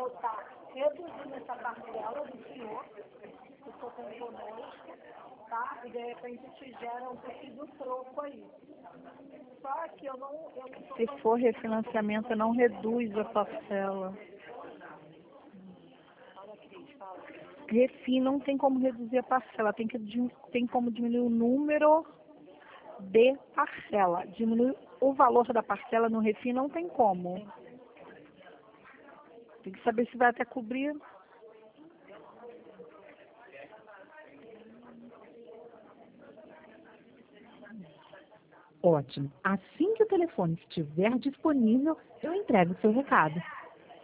eu estar reduzindo essa parcela do senhor, que eu estou tendo conosco, tá? E de repente te gera um possível troco aí. Só que eu não Se for refinanciamento, não reduz a parcela. Refi não tem como reduzir a parcela, tem como diminuir o número de parcela. Diminuir o valor da parcela no Refi não tem como. Tem que saber se vai até cobrir. Ótimo. Assim que o telefone estiver disponível, eu entrego o seu recado.